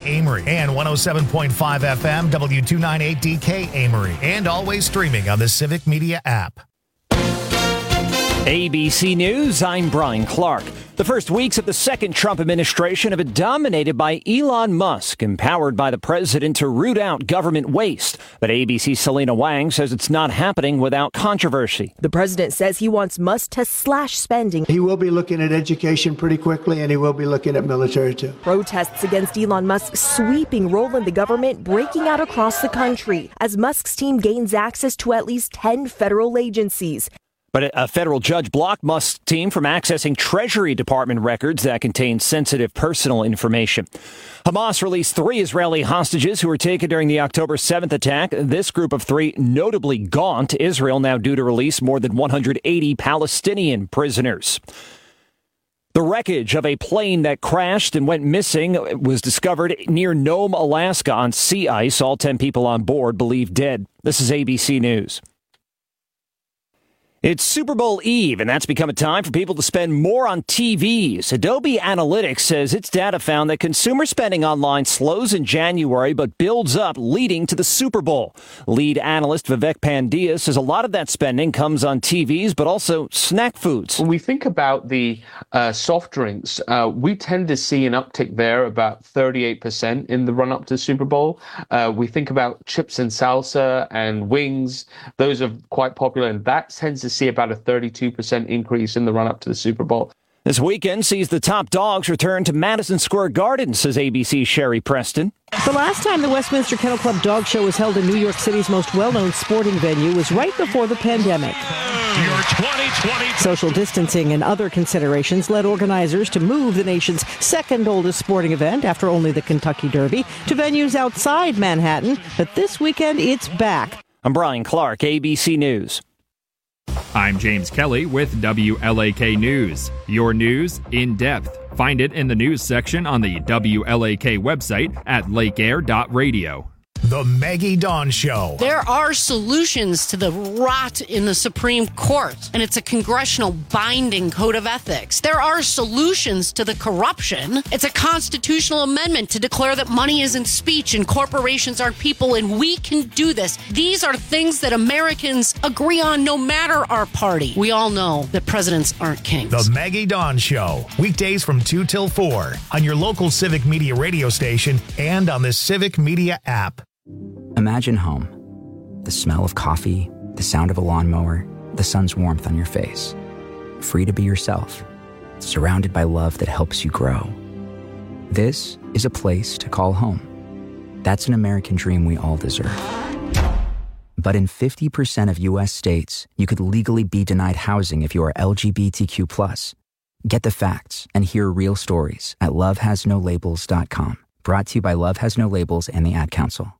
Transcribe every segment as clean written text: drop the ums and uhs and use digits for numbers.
Amory, and 107.5 FM W298DK Amory, and always streaming on the Civic Media app. ABC News, I'm Brian Clark. The first weeks of the second Trump administration have been dominated by Elon Musk, empowered by the president to root out government waste. But ABC's Selena Wang says it's not happening without controversy. The president says he wants Musk to slash spending. He will be looking at education pretty quickly, and he will be looking at military, too. Protests against Elon Musk's sweeping role in the government breaking out across the country as Musk's team gains access to at least 10 federal agencies. But a federal judge blocked Musk's team from accessing Treasury Department records that contain sensitive personal information. Hamas released 3 Israeli hostages who were taken during the October 7th attack. This group of 3 notably gaunt. Israel now due to release more than 180 Palestinian prisoners. The wreckage of a plane that crashed and went missing was discovered near Nome, Alaska on sea ice. All 10 people on board believed dead. This is ABC News. It's Super Bowl Eve, and that's become a time for people to spend more on TVs. Adobe Analytics says its data found that consumer spending online slows in January but builds up leading to the Super Bowl. Lead analyst Vivek Pandya says a lot of that spending comes on TVs, but also snack foods. When we think about the soft drinks, we tend to see an uptick there about 38% in the run-up to Super Bowl. We think about chips and salsa and wings. Those are quite popular, and that tends to see about a 32% increase in the run-up to the Super Bowl. This weekend sees the top dogs return to Madison Square Garden, says ABC's Sherry Preston. The last time the Westminster Kennel Club Dog Show was held in New York City's most well-known sporting venue was right before the pandemic. Your 2020 Social distancing and other considerations led organizers to move the nation's second oldest sporting event after only the Kentucky Derby to venues outside Manhattan. But this weekend, it's back. I'm Brian Clark, ABC News. I'm James Kelly with WLAK News. Your news in depth. Find it in the news section on the WLAK website at lakeair.radio. The Maggie Dawn Show. There are solutions to the rot in the Supreme Court, and it's a congressional binding code of ethics. There are solutions to the corruption. It's a constitutional amendment to declare that money isn't speech and corporations aren't people, and we can do this. These are things that Americans agree on no matter our party. We all know that presidents aren't kings. The Maggie Dawn Show. Weekdays from 2 till 4 on your local Civic Media radio station and on the Civic Media app. Imagine home. The smell of coffee, the sound of a lawnmower, the sun's warmth on your face. Free to be yourself, surrounded by love that helps you grow. This is a place to call home. That's an American dream we all deserve. But in 50% of U.S. states, you could legally be denied housing if you are LGBTQ+. Get the facts and hear real stories at lovehasnolabels.com. Brought to you by Love Has No Labels and the Ad Council.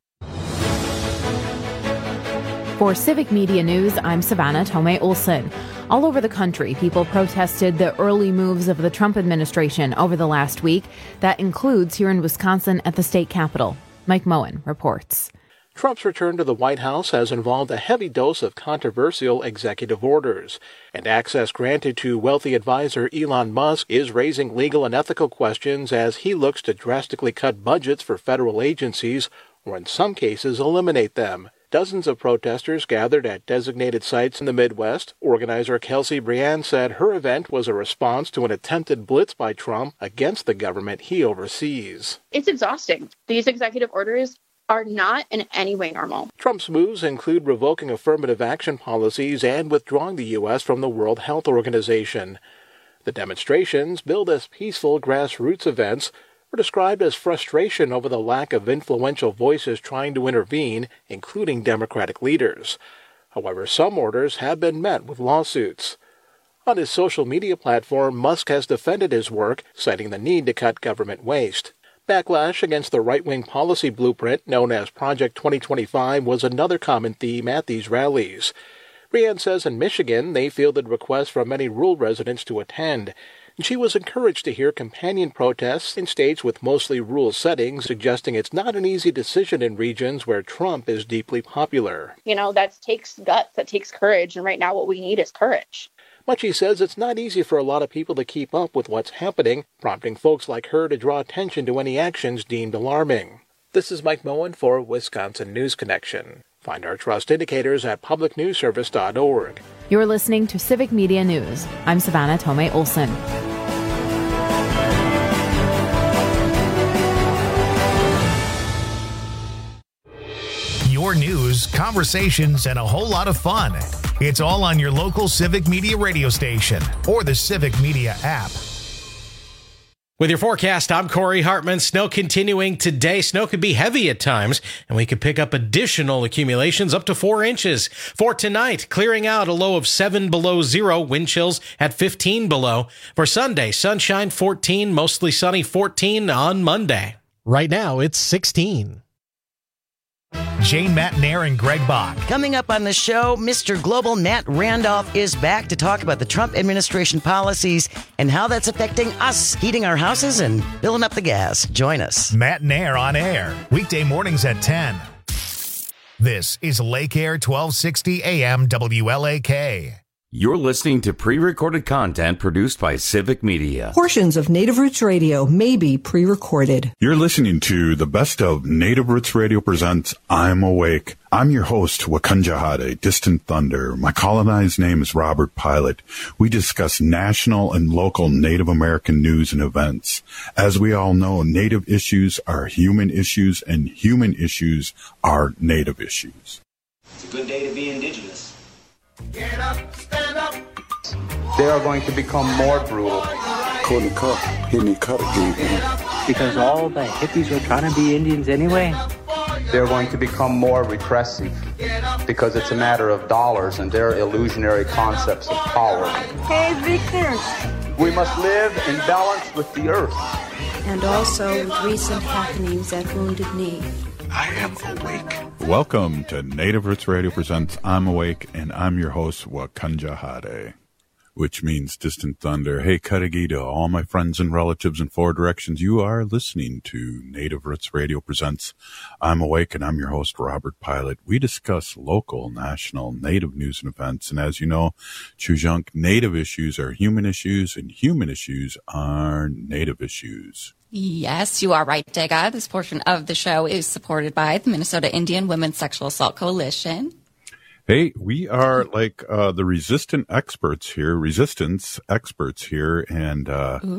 For Civic Media News, I'm Savannah Tomei Olson. All over the country, people protested the early moves of the Trump administration over the last week. That includes here in Wisconsin at the state capitol. Mike Moen reports. Trump's return to the White House has involved a heavy dose of controversial executive orders, and access granted to wealthy advisor Elon Musk is raising legal and ethical questions as he looks to drastically cut budgets for federal agencies, or in some cases eliminate them. Dozens of protesters gathered at designated sites in the Midwest. Organizer Kelsey Briand said her event was a response to an attempted blitz by Trump against the government he oversees. It's exhausting. These executive orders are not in any way normal. Trump's moves include revoking affirmative action policies and withdrawing the U.S. from the World Health Organization. The demonstrations, billed as peaceful grassroots events, were described as frustration over the lack of influential voices trying to intervene, including Democratic leaders. However, some orders have been met with lawsuits. On his social media platform, Musk has defended his work, citing the need to cut government waste. Backlash against the right-wing policy blueprint known as Project 2025 was another common theme at these rallies. Briand says in Michigan they fielded requests from many rural residents to attend. She was encouraged to hear companion protests in states with mostly rural settings, suggesting it's not an easy decision in regions where Trump is deeply popular. That takes guts, that takes courage, and right now what we need is courage. But she says it's not easy for a lot of people to keep up with what's happening, prompting folks like her to draw attention to any actions deemed alarming. This is Mike Moen for Wisconsin News Connection. Find our trust indicators at publicnewsservice.org. You're listening to Civic Media News. I'm Savannah Tomei Olson. Your news, conversations, and a whole lot of fun. It's all on your local Civic Media radio station or the Civic Media app. With your forecast, I'm Corey Hartman. Snow continuing today. Snow could be heavy at times, and we could pick up additional accumulations up to 4 inches. For tonight, clearing out, a low of 7 below zero, wind chills at 15 below. For Sunday, sunshine 14, mostly sunny 14 on Monday. Right now, it's 16. Jane Matnair and Greg Bach. Coming up on the show, Mr. Global Matt Randolph is back to talk about the Trump administration policies and how that's affecting us, heating our houses and filling up the gas. Join us. Matnair on air, weekday mornings at 10. This is Lake Air 1260 AM WLAK. You're listening to pre-recorded content produced by Civic Media. Portions of Native Roots Radio may be pre-recorded. You're listening to the best of Native Roots Radio presents I'm Awake. I'm your host, Wakanja Hade, Distant Thunder. My colonized name is Robert Pilot. We discuss national and local Native American news and events. As we all know, Native issues are human issues, and human issues are Native issues. It's a good day to be Indigenous. Get up, stand up. They are going to become more brutal. Because all the hippies were trying to be Indians anyway. They're going to become more repressive because it's a matter of dollars and their illusionary concepts of power. Hey, Victor. We must live in balance with the earth. And also with recent happenings at Wounded Knee. I am awake. Welcome to Native Roots Radio presents I'm Awake, and I'm your host, Wakanja Hade, which means Distant Thunder. Hey, Kadagi, to all my friends and relatives in 4 directions, you are listening to Native Roots Radio presents I'm Awake, and I'm your host, Robert Pilot. We discuss local, national, Native news and events, and as you know, Chujunk, Native issues are human issues, and human issues are Native issues. Yes, you are right, Dega. This portion of the show is supported by the Minnesota Indian Women's Sexual Assault Coalition. Hey, we are like the resistance experts here, and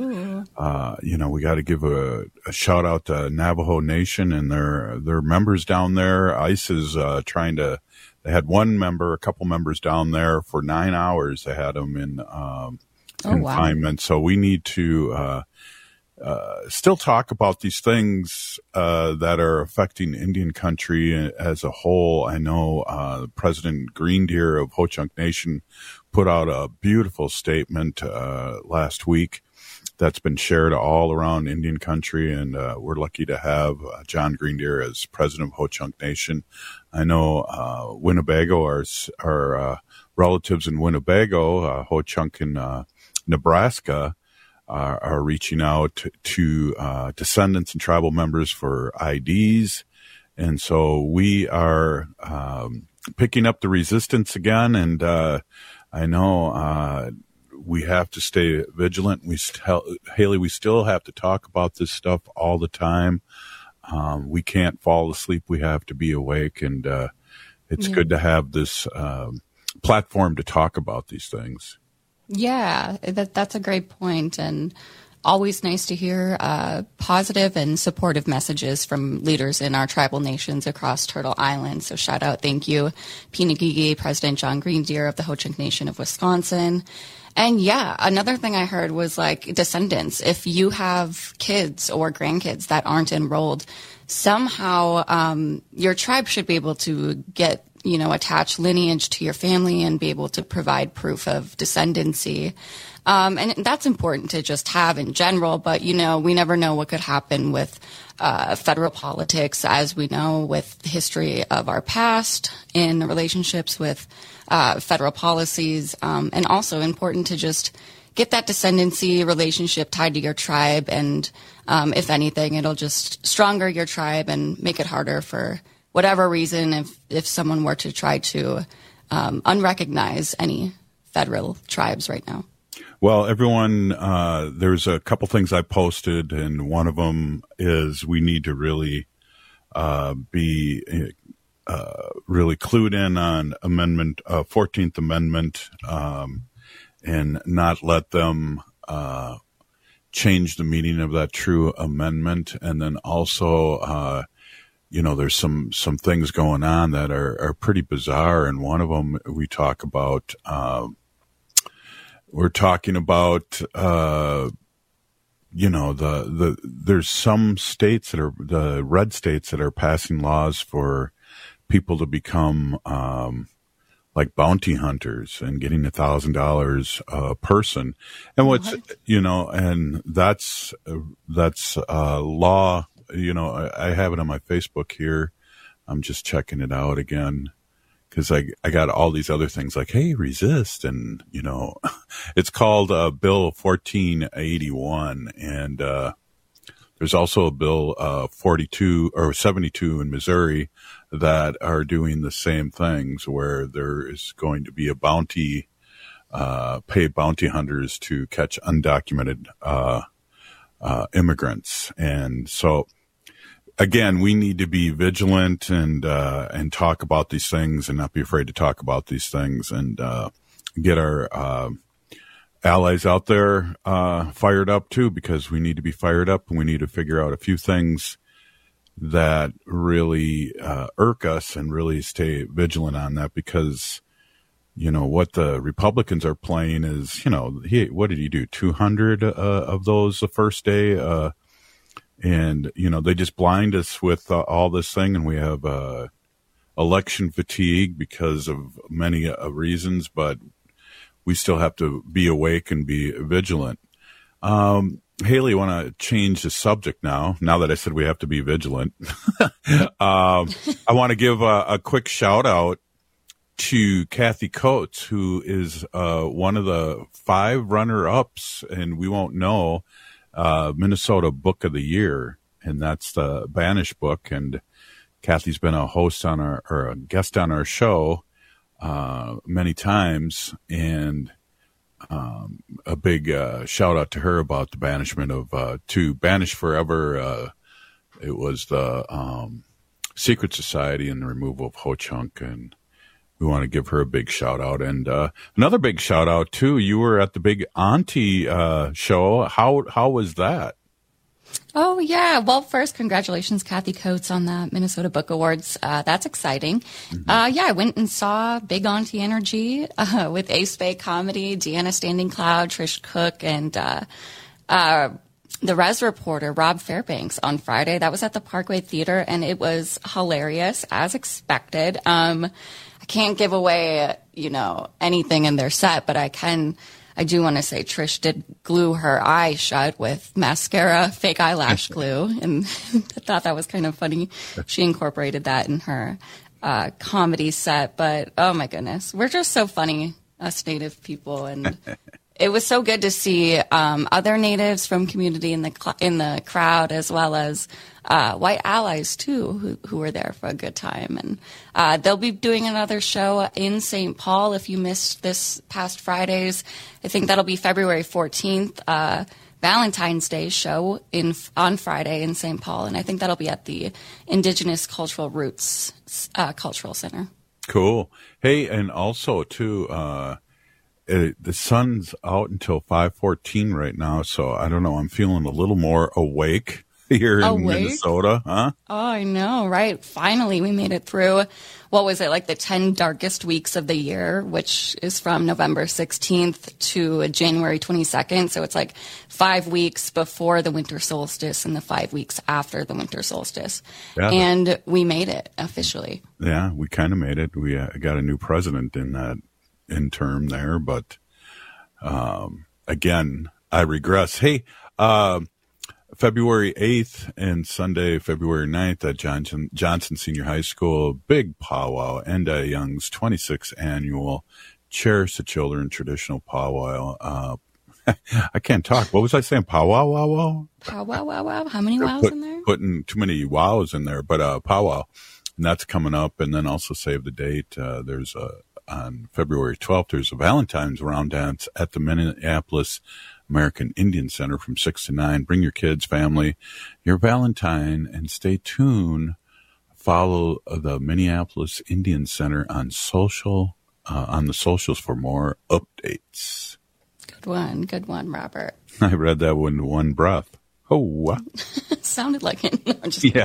you know, we got to give a shout out to Navajo Nation and their members down there. ICE is trying to. They had a couple members down there for 9 hours. They had them in confinement. Wow. So we need to. Still talk about these things that are affecting Indian country as a whole. I know President Green Deer of Ho-Chunk Nation put out a beautiful statement last week that's been shared all around Indian country, and we're lucky to have John Green Deer as president of Ho-Chunk Nation. I know Winnebago, our relatives in Winnebago, Ho-Chunk in Nebraska, are reaching out to descendants and tribal members for IDs. And so we are picking up the resistance again. And I know we have to stay vigilant. Haley, we still have to talk about this stuff all the time. We can't fall asleep. We have to be awake. And it's good to have this platform to talk about these things. Yeah, that's a great point, and always nice to hear positive and supportive messages from leaders in our tribal nations across Turtle Island. So shout out, thank you, Pinagigi, President John Green Deer of the Ho-Chunk Nation of Wisconsin. And yeah, another thing I heard was like descendants. If you have kids or grandkids that aren't enrolled, somehow your tribe should be able to get attach lineage to your family and be able to provide proof of descendancy. And that's important to just have in general, but, we never know what could happen with federal politics, as we know, with the history of our past in relationships with federal policies, and also important to just get that descendancy relationship tied to your tribe. And if anything, it'll just stronger your tribe and make it harder for whatever reason, if someone were to try to unrecognize any federal tribes right now. Well, everyone, there's a couple things I posted, and one of them is we need to really be really clued in on 14th Amendment, and not let them change the meaning of that true amendment. And then also, there's some things going on that are pretty bizarre. And one of them we talk about, there's some states that are the red states that are passing laws for people to become like bounty hunters and getting $1,000 a person. And and that's law. I have it on my Facebook here. I'm just checking it out again, because I got all these other things like, hey, resist. And, it's called Bill 1481. And there's also a Bill 42 or 72 in Missouri that are doing the same things, where there is going to be a bounty, pay bounty hunters to catch undocumented immigrants. And so, again, we need to be vigilant and talk about these things and not be afraid to talk about these things, and get our allies out there fired up too, because we need to be fired up, and we need to figure out a few things that really irk us and really stay vigilant on that, because what the Republicans are playing is, what did he do? 200 of those the first day. And, they just blind us with all this thing, and we have election fatigue because of many reasons, but we still have to be awake and be vigilant. Haley, I want to change the subject now that I said we have to be vigilant. I want to give a quick shout out to Kathy Coates, who is one of the 5 runner-ups, and we won't know, Minnesota Book of the Year, and that's the Banish book. And Kathy's been a host on a guest on our show many times, and a big shout out to her about the banishment of to Banish Forever. It was the Secret Society and the removal of Ho Chunk, and we want to give her a big shout out. And another big shout out too. You were at the big Auntie show. How was that? Oh, yeah. Well, first, congratulations, Kathy Coates, on the Minnesota Book Awards. That's exciting. Mm-hmm. I went and saw Big Auntie Energy with Ace Bay Comedy, Deanna Standing Cloud, Trish Cook, and the Res reporter, Rob Fairbanks, on Friday. That was at the Parkway Theater, and it was hilarious, as expected. I can't give away, anything in their set, but I do want to say Trish did glue her eye shut with mascara, fake eyelash glue, and I thought that was kind of funny. She incorporated that in her comedy set, but oh my goodness, we're just so funny, us Native people, and it was so good to see other Natives from community in the crowd, as well as white allies too, who were there for a good time. And they'll be doing another show in St. Paul. If you missed this past Friday's, I think that'll be February 14th, Valentine's Day show on Friday in St. Paul, and I think that'll be at the Indigenous Cultural Roots Cultural Center. Cool. Hey, and also too, the sun's out until 5:14 right now, so I don't know. I'm feeling a little more awake here in Minnesota, huh? Oh, I know, right? Finally, we made it through. What was it, like the 10 darkest weeks of the year, which is from November 16th to January 22nd. So it's like 5 weeks before the winter solstice and the 5 weeks after the winter solstice. Yeah, and we made it officially. Yeah, we kind of made it. We got a new president in term there, but again, I regress. Hey, February 8th and Sunday, February 9th at Johnson Senior High School, big powwow, Enda Young's 26th annual Cherish the Children traditional powwow. I can't talk. What was I saying? Powwow, wow, wow? Powwow, wow, wow. How many wows in there? Putting too many wows in there, but powwow. And that's coming up. And then also save the date. There's on February 12th, there's a Valentine's round dance at the Minneapolis American Indian Center from 6 to 9. Bring your kids, family, your Valentine, and stay tuned. Follow the Minneapolis Indian Center on the socials for more updates. Good one, Robert. I read that one in one breath. Oh, sounded like it. No, yeah.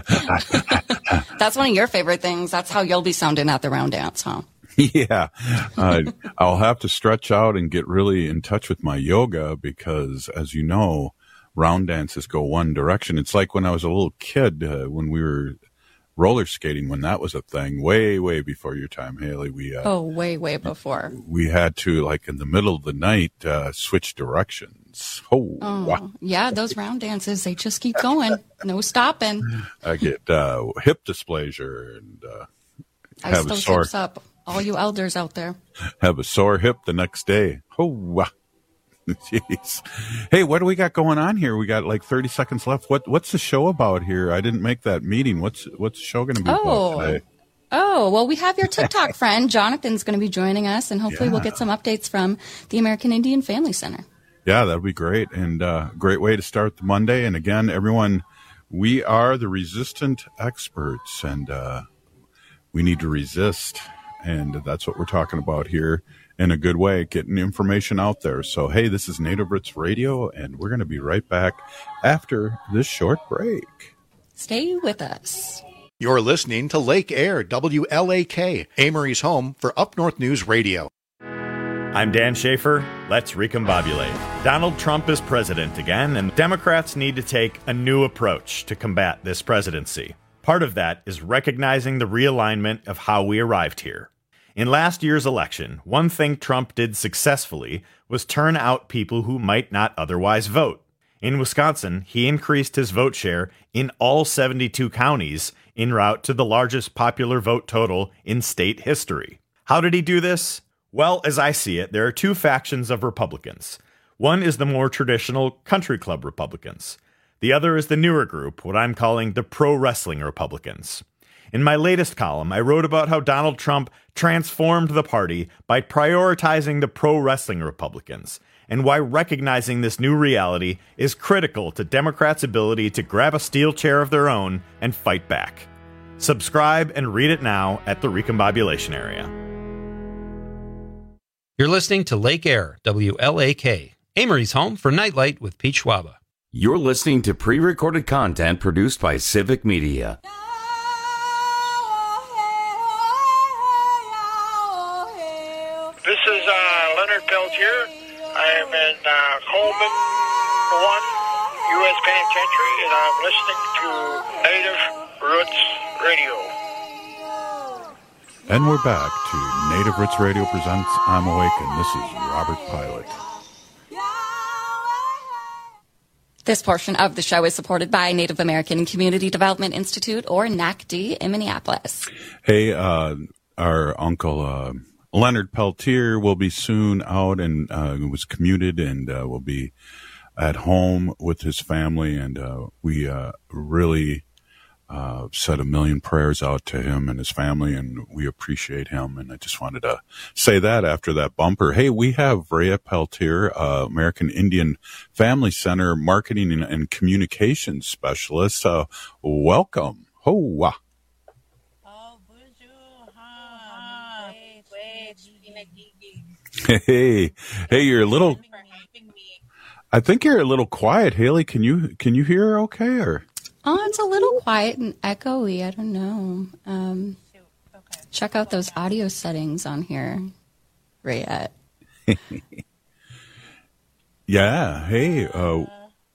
That's one of your favorite things. That's how you'll be sounding at the round dance, huh? Yeah. I'll have to stretch out and get really in touch with my yoga because, as you know, round dances go one direction. It's like when I was a little kid, when we were roller skating, when that was a thing, way, way before your time, Haley. Way, way before. We had to, like, in the middle of the night, switch directions. Wow. Yeah, those round dances, they just keep going. No stopping. I get hip dysplasia and have a sore hips up. All you elders out there. Have a sore hip the next day. Oh, wow. Jeez. Hey, what do we got going on here? We got like 30 seconds left. What's the show about here? I didn't make that meeting. What's the show going to be about today? Oh, well, we have your TikTok friend. Jonathan's going to be joining us, and hopefully we'll get some updates from the American Indian Family Center. Yeah, that'd be great. And great way to start the Monday. And again, everyone, we are the resistant experts, and we need to resist. And that's what we're talking about here in a good way, getting information out there. So, hey, this is Native Roots Radio, and we're going to be right back after this short break. Stay with us. You're listening to Lake Air, WLAK, Amory's home for Up North News Radio. I'm Dan Schaefer. Let's recombobulate. Donald Trump is president again, and Democrats need to take a new approach to combat this presidency. Part of that is recognizing the realignment of how we arrived here. In last year's election, one thing Trump did successfully was turn out people who might not otherwise vote. In Wisconsin, he increased his vote share in all 72 counties en route to the largest popular vote total in state history. How did he do this? Well, as I see it, there are two factions of Republicans. One is the more traditional country club Republicans. The other is the newer group, what I'm calling the pro-wrestling Republicans. In my latest column, I wrote about how Donald Trump transformed the party by prioritizing the pro-wrestling Republicans, and why recognizing this new reality is critical to Democrats' ability to grab a steel chair of their own and fight back. Subscribe and read it now at the Recombobulation Area. You're listening to Lake Air, WLAK, Amory's home for Nightlight with Pete Schwaba. You're listening to pre-recorded content produced by Civic Media. This is Leonard Peltier. I am in Coleman 1 U.S. Penitentiary, and I'm listening to Native Roots Radio. And we're back to Native Roots Radio presents I'm Awake, and this is Robert Pilot. This portion of the show is supported by Native American Community Development Institute, or NACD, in Minneapolis. Hey, our uncle Leonard Peltier will be soon out and was commuted and will be at home with his family, and we really said a million prayers out to him and his family, and we appreciate him. And I just wanted to say that after that bumper. Hey, we have Rhea Peltier, American Indian Family Center Marketing and Communications Specialist. Welcome. Ho-wah. Hey, you're a little, I think you're a little quiet, Haley. Can you hear her okay, or? Oh, it's a little quiet and echoey. I don't know. Check out those audio settings on here, Rayette. Yeah. Hey. Okay,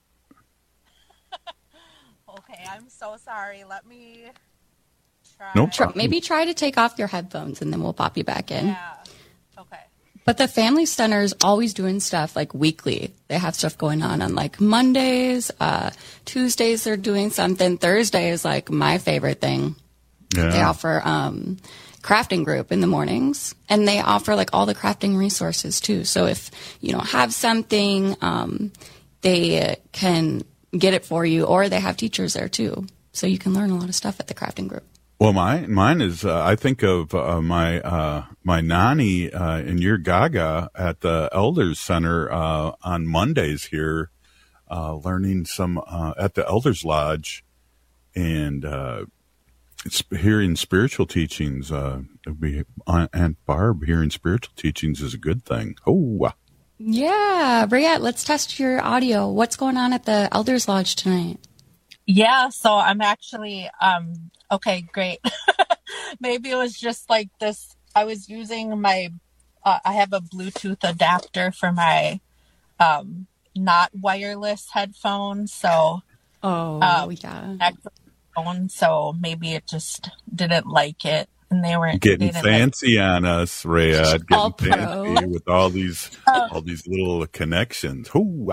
I'm so sorry. Let me try. No problem. Maybe try to take off your headphones, and then we'll pop you back in. Yeah. Okay. But the Family Center is always doing stuff like weekly. They have stuff going on like Mondays, Tuesdays they're doing something. Thursday is like my favorite thing. Yeah. They offer crafting group in the mornings, and they offer like all the crafting resources too. So if you don't have something, they can get it for you, or they have teachers there too. So you can learn a lot of stuff at the crafting group. Well, mine is, I think of my nanny in your Gaga at the Elders Center on Mondays here, learning some at the Elders Lodge, and hearing spiritual teachings. Aunt Barb hearing spiritual teachings is a good thing. Oh, yeah, Briette, let's test your audio. What's going on at the Elders Lodge tonight? Yeah, so I'm actually, okay, great. Maybe it was just like this. I was using my, I have a Bluetooth adapter for my not wireless headphones. So, yeah. Phone, so maybe it just didn't like it. And they weren't getting fancy on us, Rhea. Getting fancy with all these little connections. Ooh.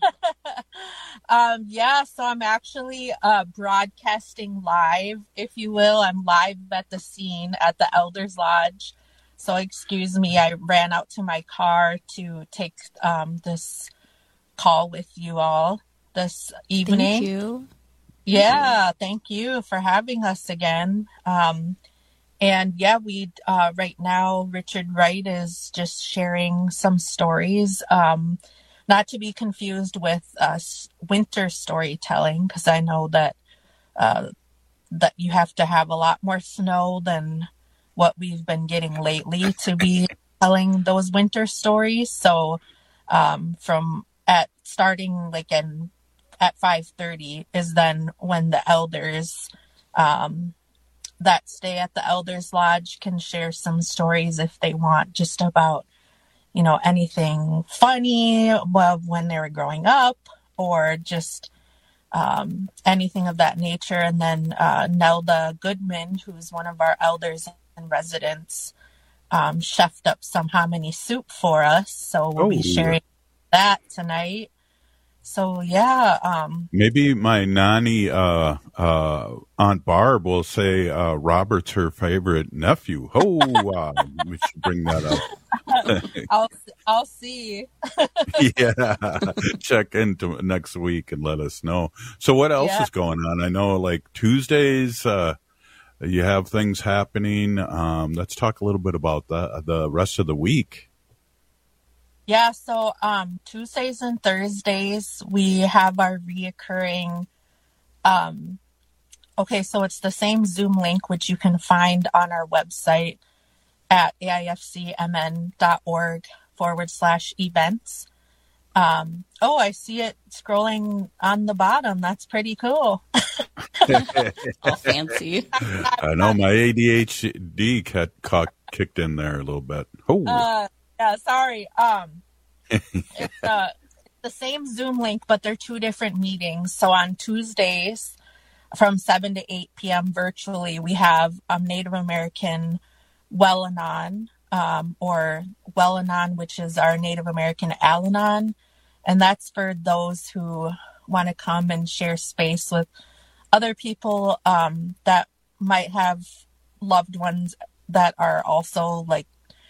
Yeah, so I'm actually broadcasting live, if you will. I'm live at the scene at the Elders Lodge. So excuse me, I ran out to my car to take this call with you all this evening. Thank you. Yeah, thank you for having us again. And yeah, we right now, Richard Wright is just sharing some stories. Not to be confused with winter storytelling, because I know that that you have to have a lot more snow than what we've been getting lately to be telling those winter stories. So starting like at 5:30 is then when the elders that stay at the Elders Lodge can share some stories if they want, just about anything funny when they were growing up, or just anything of that nature. And then Nelda Goodman, who's one of our elders and residents, chefed up some hominy soup for us. So we'll be sharing that tonight. So yeah. Maybe my nanny, Aunt Barb, will say Robert's her favorite nephew. We should bring that up. I'll see. Yeah, check into next week and let us know. So what else is going on? I know, like Tuesdays, you have things happening. Let's talk a little bit about the rest of the week. Yeah, so Tuesdays and Thursdays we have our reoccurring. So it's the same Zoom link, which you can find on our website at aifcmn.org/events. I see it scrolling on the bottom. That's pretty cool. All fancy. I know my ADHD kicked in there a little bit. Yeah, sorry. It's the same Zoom link, but they're two different meetings. So on Tuesdays from 7 to 8 p.m. virtually, we have Native American Well-Anon, or Well-Anon, which is our Native American Al-Anon. And that's for those who want to come and share space with other people that might have loved ones that are also like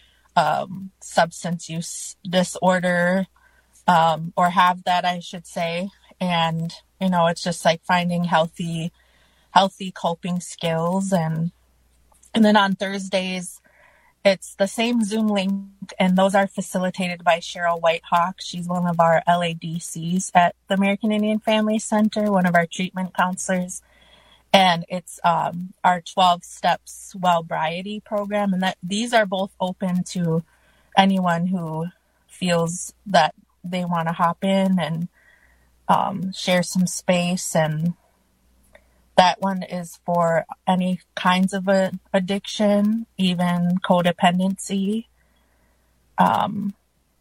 substance use disorder, or have that, I should say. And, it's just like finding healthy coping skills. And then on Thursdays, it's the same Zoom link, and those are facilitated by Cheryl Whitehawk. She's one of our LADCs at the American Indian Family Center, one of our treatment counselors. And it's our 12 Steps Wellbriety program. And these are both open to anyone who feels that they want to hop in and share some space. And that one is for any kinds of addiction, even codependency. And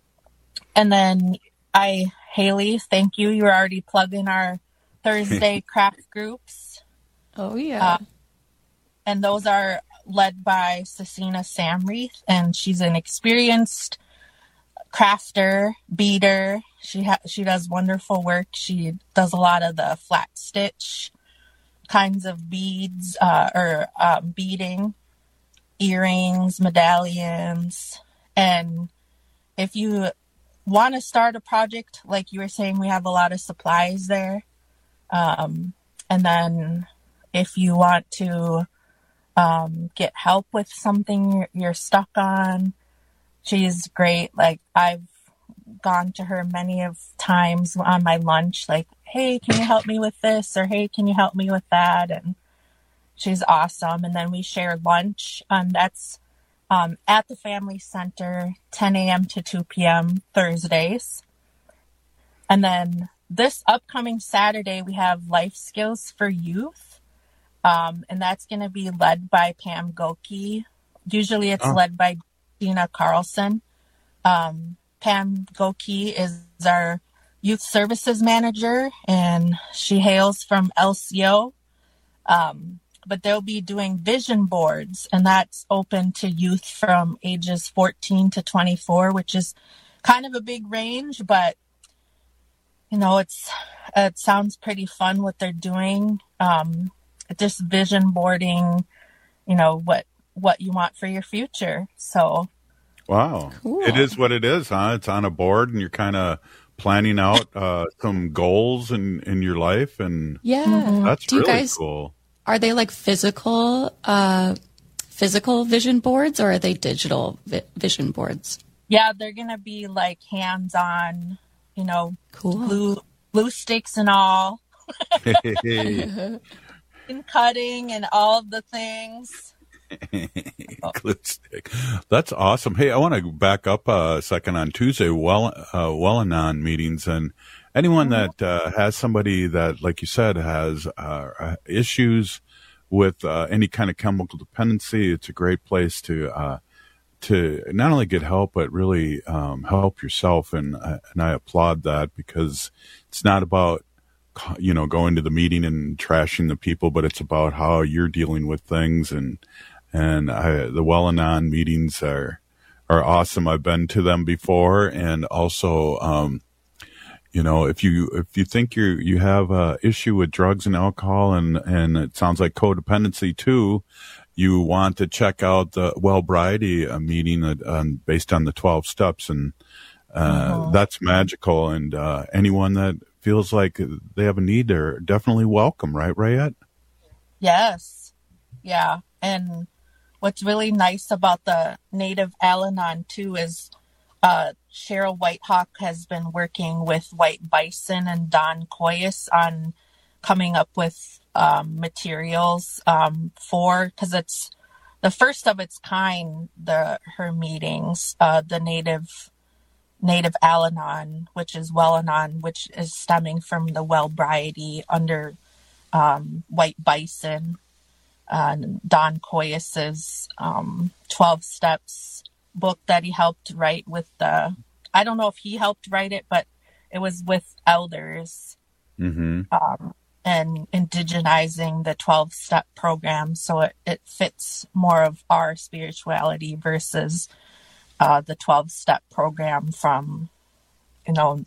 then Haley, thank you. You were already plugging our Thursday craft groups. Oh, yeah. And those are led by Cecina Samreath, and she's an experienced crafter, beader. She does wonderful work. She does a lot of the flat stitch kinds of beads, beading, earrings, medallions. And if you want to start a project, like you were saying, we have a lot of supplies there. And then if you want to get help with something you're stuck on. She's great. Like, I've gone to her many of times on my lunch, like, hey, can you help me with this? Or, hey, can you help me with that? And she's awesome. And then we share lunch. That's at the Family Center, 10 a.m. to 2 p.m. Thursdays. And then this upcoming Saturday, we have Life Skills for Youth. And that's going to be led by Pam Goki. Usually it's led by Gina Carlson. Pam Goki is our youth services manager, and she hails from LCO. But they'll be doing vision boards, and that's open to youth from ages 14 to 24, which is kind of a big range, but you know, it sounds pretty fun what they're doing. Just vision boarding, you know, what you want for your future. So wow, cool. It is what it is, huh? It's on a board, and you're kind of planning out some goals in your life, and that's really cool. Are they like physical vision boards, or are they digital vision boards? Yeah, they're gonna be like hands-on, you know, cool. glue sticks and all, and cutting and all of the things. Glue stick. That's awesome. Hey, I want to back up a second on Tuesday. Well-Anon meetings, and anyone that has somebody that, like you said, has issues with any kind of chemical dependency, it's a great place to not only get help, but really help yourself. And I applaud that, because it's not about, you know, going to the meeting and trashing the people, but it's about how you're dealing with things. And the Well-Anon meetings are awesome. I've been to them before, and also, you know, if you think you have a issue with drugs and alcohol, and it sounds like codependency too, you want to check out the Wellbriety meeting based on the 12 steps, and that's magical. And anyone that feels like they have a need, they're definitely welcome, right, Rayette? Yes, yeah. And what's really nice about the Native Al-Anon too is Cheryl Whitehawk has been working with White Bison and Don Koyas on coming up with materials because it's the first of its kind, her meetings, the Native Al-Anon, which is Well-Anon, which is stemming from the Wellbriety under White Bison, Don Koyas's 12 Steps book that he helped write with I don't know if he helped write it, but it was with elders and indigenizing the 12-step program. So it fits more of our spirituality versus the 12-step program from, you know,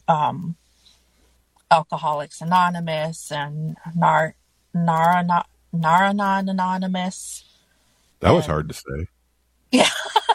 Alcoholics Anonymous and Naranon Anonymous. That was hard to say. Yeah.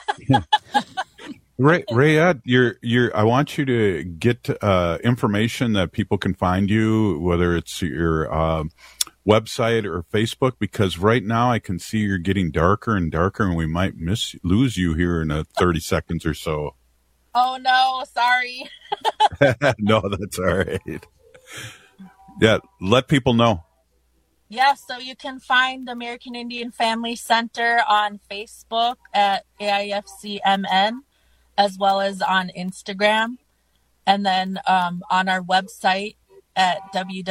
Rayette, I want you to get information that people can find you, whether it's your website or Facebook, because right now I can see you're getting darker and darker, and we might lose you here in 30 seconds or so. Oh no, sorry. No, that's all right. Yeah, let people know. Yeah, so you can find American Indian Family Center on Facebook at AIFCMN, as well as on Instagram, and then on our website at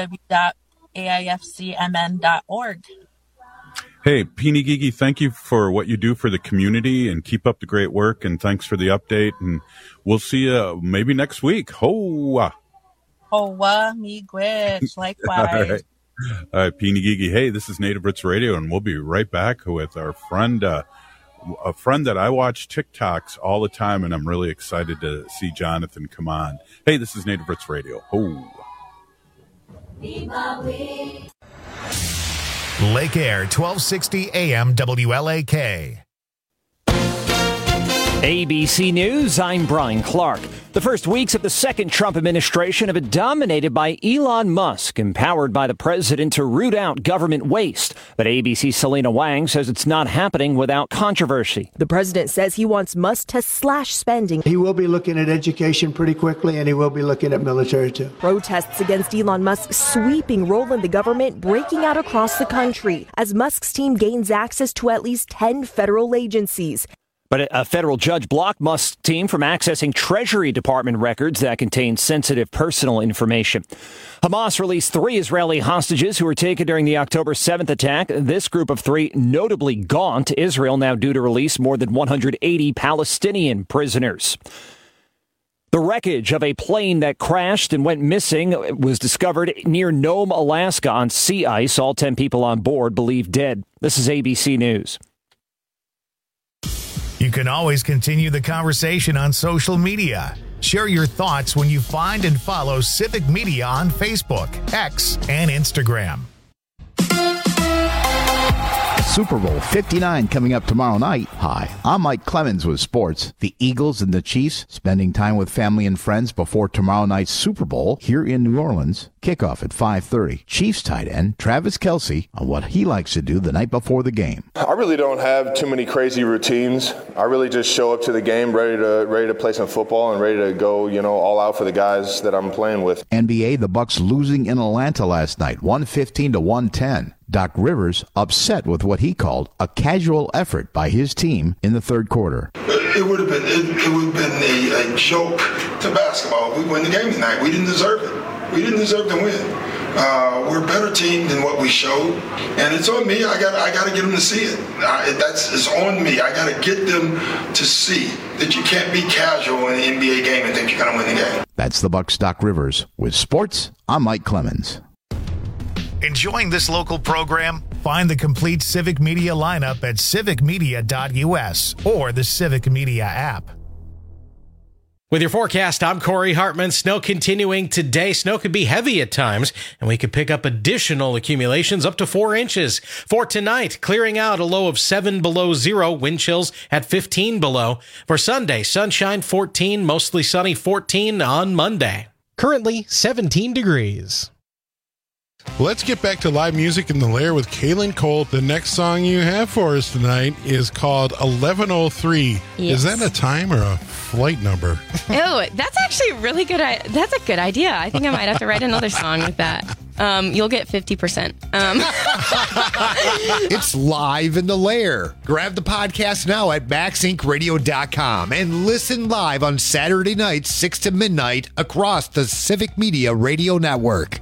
www.aifcmn.org. Hey, Peenie Gigi, thank you for what you do for the community, and keep up the great work, and thanks for the update, and we'll see you maybe next week. Hoa miigwech, likewise. All right, Peenie Gigi. Hey, this is Native Roots Radio, and we'll be right back with our friend, a friend that I watch TikToks all the time, and I'm really excited to see Jonathan come on. Hey, this is Native Roots Radio. Ho. Lake Air, 1260 AM WLAK. ABC News, I'm Brian Clark. The first weeks of the second Trump administration have been dominated by Elon Musk, empowered by the president to root out government waste. But ABC's Selena Wang says it's not happening without controversy. The president says he wants Musk to slash spending. He will be looking at education pretty quickly, and he will be looking at military too. Protests against Elon Musk's sweeping role in the government breaking out across the country as Musk's team gains access to at least 10 federal agencies. But a federal judge blocked Musk's team from accessing Treasury Department records that contain sensitive personal information. Hamas released 3 Israeli hostages who were taken during the October 7th attack. This group of 3 notably gaunt. Israel now due to release more than 180 Palestinian prisoners. The wreckage of a plane that crashed and went missing was discovered near Nome, Alaska on sea ice. All 10 people on board believed dead. This is ABC News. You can always continue the conversation on social media. Share your thoughts when you find and follow Civic Media on Facebook, X, and Instagram. Super Bowl 59 coming up tomorrow night. Hi, I'm Mike Clemens with sports. The Eagles and the Chiefs spending time with family and friends before tomorrow night's Super Bowl here in New Orleans. Kickoff at 5:30. Chiefs tight end Travis Kelce on what he likes to do the night before the game. I really don't have too many crazy routines. I really just show up to the game ready to play some football and ready to go, all out for the guys that I'm playing with. NBA, the Bucks losing in Atlanta last night, 115-110. Doc Rivers upset with what he called a casual effort by his team in the third quarter. It would have been a joke to basketball if we win the game tonight. We didn't deserve it. We didn't deserve to win. We're a better team than what we showed, and it's on me. I got to get them to see it. It's on me. I got to get them to see that you can't be casual in an NBA game and think you're going to win the game. That's the Bucks' Doc Rivers. With sports, I'm Mike Clemens. Enjoying this local program? Find the complete Civic Media lineup at civicmedia.us or the Civic Media app. With your forecast, I'm Corey Hartman. Snow continuing today. Snow could be heavy at times, and we could pick up additional accumulations up to 4 inches. For tonight, clearing out, a low of 7 below zero, wind chills at 15 below. For Sunday, sunshine 14, mostly sunny 14 on Monday. Currently 17 degrees. Let's get back to live music in the Lair with Kaylin Cole. The next song you have for us tonight is called 1103. Yes. Is that a time or a flight number? Oh, that's actually really good. That's a good idea. I think I might have to write another song with that. You'll get 50%. It's live in the Lair. Grab the podcast now at MaxIncRadio.com and listen live on Saturday nights, 6 to midnight, across the Civic Media Radio Network.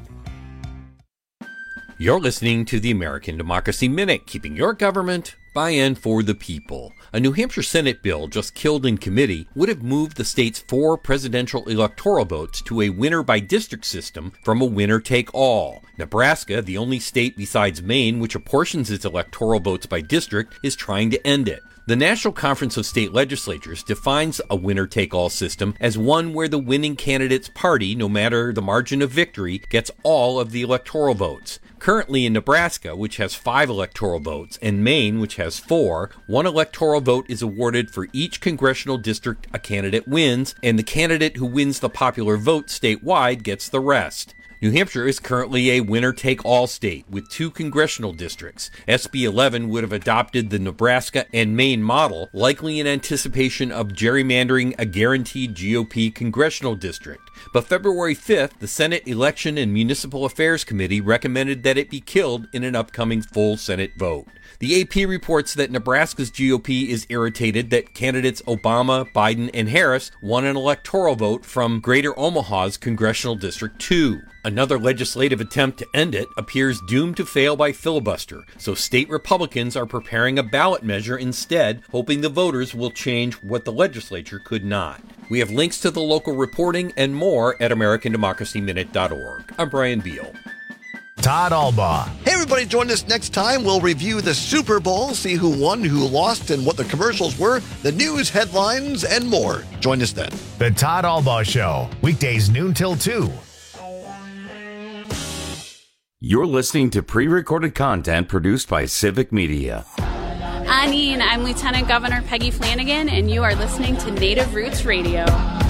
You're listening to the American Democracy Minute, keeping your government by and for the people. A New Hampshire Senate bill just killed in committee would have moved the state's 4 presidential electoral votes to a winner-by-district system from a winner-take-all. Nebraska, the only state besides Maine which apportions its electoral votes by district, is trying to end it. The National Conference of State Legislatures defines a winner-take-all system as one where the winning candidate's party, no matter the margin of victory, gets all of the electoral votes. Currently in Nebraska, which has 5 electoral votes, and Maine, which has 4, 1 electoral vote is awarded for each congressional district a candidate wins, and the candidate who wins the popular vote statewide gets the rest. New Hampshire is currently a winner-take-all state with 2 congressional districts. SB 11 would have adopted the Nebraska and Maine model, likely in anticipation of gerrymandering a guaranteed GOP congressional district. But February 5th, the Senate Election and Municipal Affairs Committee recommended that it be killed in an upcoming full Senate vote. The AP reports that Nebraska's GOP is irritated that candidates Obama, Biden, and Harris won an electoral vote from Greater Omaha's Congressional District 2. Another legislative attempt to end it appears doomed to fail by filibuster, so state Republicans are preparing a ballot measure instead, hoping the voters will change what the legislature could not. We have links to the local reporting and more at AmericanDemocracyMinute.org. I'm Brian Beal. Todd Albaugh. Hey, everybody, join us next time. We'll review the Super Bowl, see who won, who lost, and what the commercials were, the news headlines, and more. Join us then. The Todd Albaugh Show, weekdays noon till 2. You're listening to pre-recorded content produced by Civic Media. Anine, I'm Lieutenant Governor Peggy Flanagan, and you are listening to Native Roots Radio.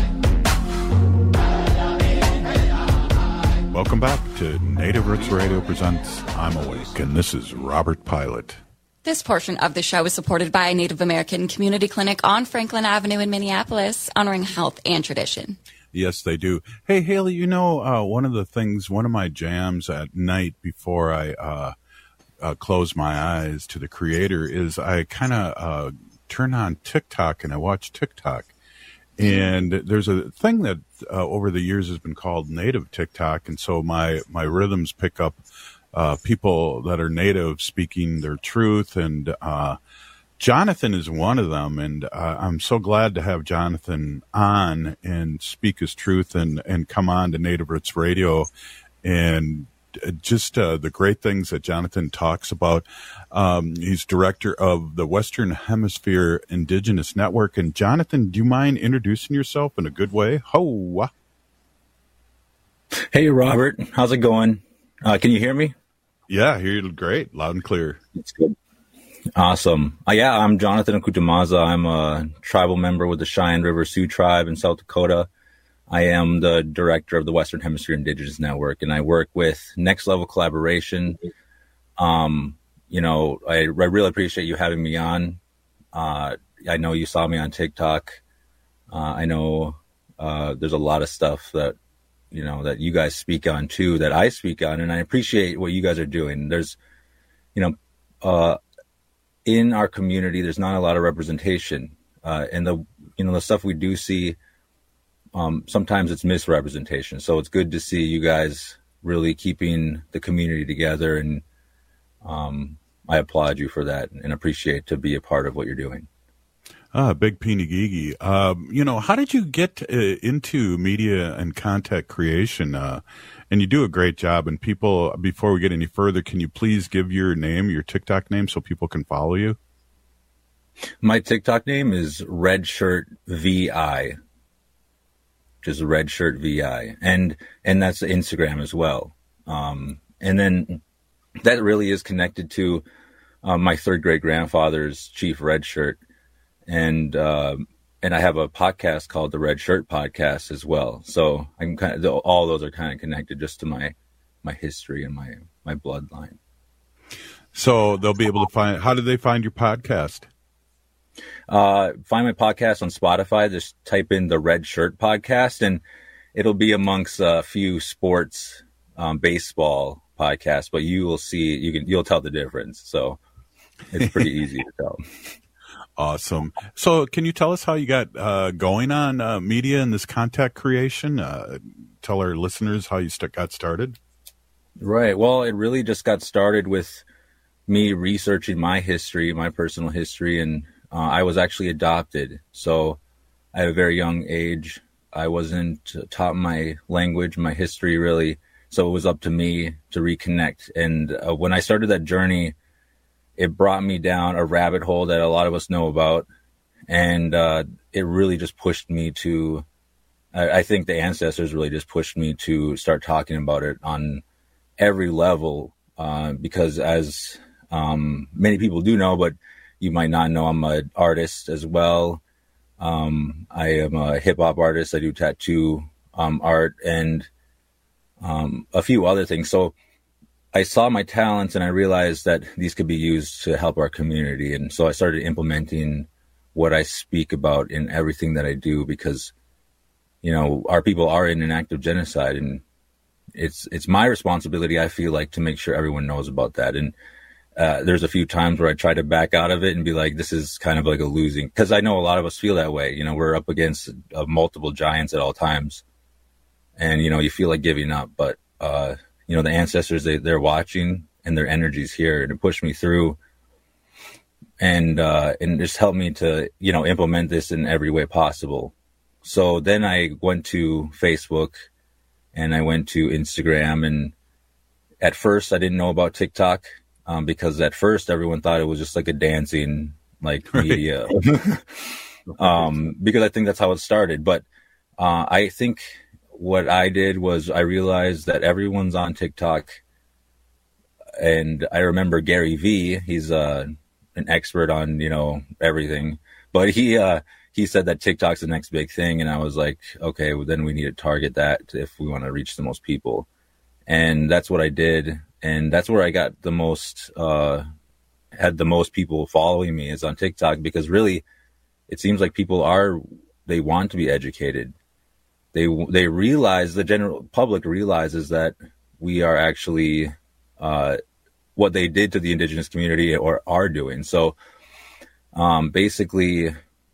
Welcome back to Native Roots Radio presents I'm Awake, and this is Robert Pilot. This portion of the show is supported by Native American Community Clinic on Franklin Avenue in Minneapolis, honoring health and tradition. Yes, they do. Hey, Haley, one of my jams at night before I close my eyes to the Creator is I kind of turn on TikTok and I watch TikTok. And there's a thing that over the years has been called native TikTok. And so my rhythms pick up people that are native speaking their truth. And Jonathan is one of them. And I'm so glad to have Jonathan on and speak his truth and come on to Native Roots Radio and just the great things that Jonathan talks about. He's director of the Western Hemisphere Indigenous Network. And Jonathan, do you mind introducing yourself in a good way? Ho! Hey, Robert. How's it going? Can you hear me? Yeah, I hear you great. Loud and clear. That's good. Awesome. I'm Jonathan Akutamaza. I'm a tribal member with the Cheyenne River Sioux Tribe in South Dakota. I am the director of the Western Hemisphere Indigenous Network, and I work with Next Level Collaboration. I really appreciate you having me on. I know you saw me on TikTok. I know there's a lot of stuff that you guys speak on too, that I speak on, and I appreciate what you guys are doing. There's, in our community, there's not a lot of representation, and the stuff we do see. Sometimes it's misrepresentation. So it's good to see you guys really keeping the community together. And I applaud you for that and appreciate to be a part of what you're doing. Big Pinigigi. How did you get into media and content creation? And you do a great job. And people, before we get any further, can you please give your name, your TikTok name, so people can follow you? My TikTok name is Redshirt VI. Just Redshirt VI, and that's Instagram as well. And then that really is connected to my third great grandfather's Chief Redshirt, and I have a podcast called the Red Shirt Podcast as well. So I'm all those are kind of connected just to my history and my bloodline. So they'll be able to find. How do they find your podcast? Find my podcast on Spotify. Just type in the Red Shirt Podcast, and it'll be amongst a few sports, baseball podcasts. But you will see, you'll tell the difference. So it's pretty easy to tell. Awesome. So can you tell us how you got going on media and this content creation? Tell our listeners how you got started. Right. Well, it really just got started with me researching my history, my personal history, and I was actually adopted. So at a very young age, I wasn't taught my language, my history really. So it was up to me to reconnect. And when I started that journey, it brought me down a rabbit hole that a lot of us know about. And it really just pushed me to, I think the ancestors really just pushed me to start talking about it on every level. Because as many people do know, but you might not know, I'm an artist as well. I am a hip hop artist. I do tattoo art and a few other things. So I saw my talents and I realized that these could be used to help our community. And so I started implementing what I speak about in everything that I do, because, our people are in an act of genocide, and it's my responsibility, I feel like, to make sure everyone knows about that. And there's a few times where I try to back out of it and be like, this is kind of like a losing, because I know a lot of us feel that way. We're up against multiple giants at all times, and, you feel like giving up, but, the ancestors, they're watching, and their energy's here, and it pushed me through and just helped me to, implement this in every way possible. So then I went to Facebook and I went to Instagram, and at first I didn't know about TikTok. Because at first everyone thought it was just like a dancing media, because I think that's how it started. But I think what I did was I realized that everyone's on TikTok, and I remember Gary Vee. He's a an expert on, everything, but he said that TikTok's the next big thing. And I was like, okay, well, then we need to target that if we want to reach the most people. And that's what I did. And that's where I got the most, had the most people following me is on TikTok, because really it seems like they want to be educated. They realize, the general public realizes that we are actually, what they did to the indigenous community or are doing. So, basically,